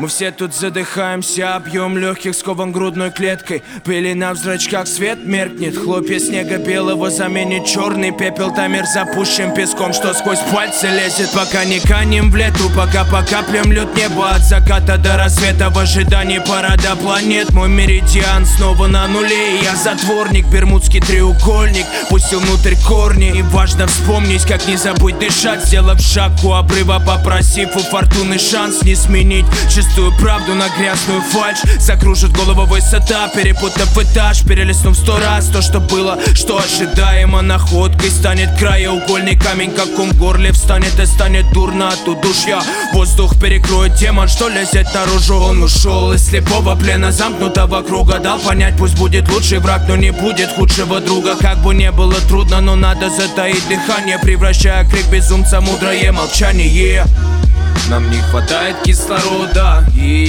Мы все тут задыхаемся, объем легких скован грудной клеткой. Пелена в зрачках, свет меркнет. Хлопья снега белого заменит черный пепел. Тамер запущен песком, что сквозь пальцы лезет. Пока не канем в лету, пока по каплям льет небо. От заката до рассвета в ожидании парада планет. Мой меридиан снова на нуле, и я затворник. Бермудский треугольник пустил внутрь корни. И важно вспомнить, как не забыть дышать. Сделав шаг у обрыва, попросив у фортуны шанс не сменить чистую правду на грязную фальшь. Закружит голову высота, перепутав этаж, перелистнув 100 раз то, что было, что ожидаемо. Находкой станет краеугольный камень, как ком в горле встанет, и станет дурно от удушья. Воздух перекроет демон, что лезет наружу. Он ушел из слепого плена замкнутого круга. Дал понять, пусть будет лучший враг, но не будет худшего друга. Как бы не было трудно, но надо затаить дыхание, превращая крик безумца в мудрое молчание. Нам не хватает кислорода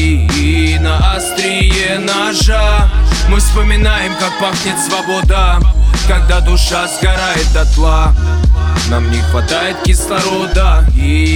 и на острие ножа мы вспоминаем, как пахнет свобода, когда душа сгорает дотла. Нам не хватает кислорода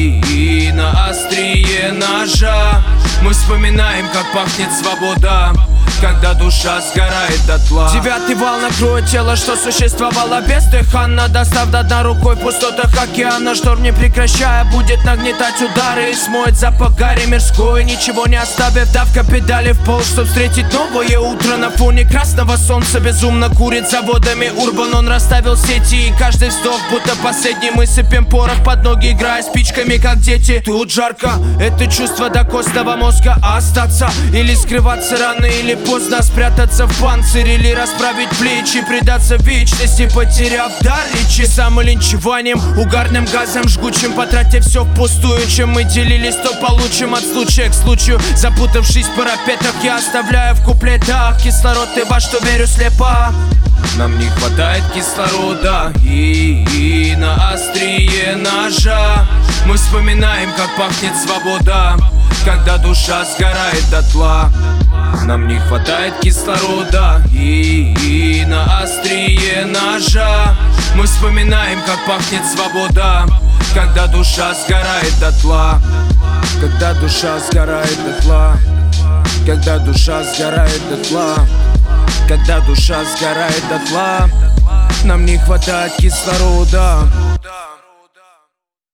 и на острие ножа мы вспоминаем, как пахнет свобода, когда душа сгорает дотла. Девятый вал накроет тело, что существовало бездыханно, достав до дна рукой в пустотах океана. Шторм не прекращая будет нагнетать удары и смоет запах гари мирской, ничего не оставив, давка педали в пол, чтоб встретить новое утро. На фоне красного солнца безумно курит заводами урбан. Он расставил сети, и каждый вздох будто последний. Мы сыпем порох под ноги, играя спичками, как дети. Тут жарко, это чувство до костного мозга. Остаться или скрываться рано или поздно, спрятаться в панцирь или расправить плечи, предаться вечности, потеряв дар речи. Самолинчеванием, угарным газом жгучим, потратив все впустую. Чем мы делились, то получим от случая к случаю. Запутавшись в парапетах, я оставляю в куплетах кислород и во что верю слепо. Нам не хватает кислорода и на острие ножа мы вспоминаем, как пахнет свобода, когда душа сгорает дотла. Нам не хватает кислорода и на острие ножа мы вспоминаем, как пахнет свобода, когда душа сгорает дотла. Когда душа сгорает дотла. Когда душа сгорает дотла. Когда душа сгорает дотла. Нам не хватает кислорода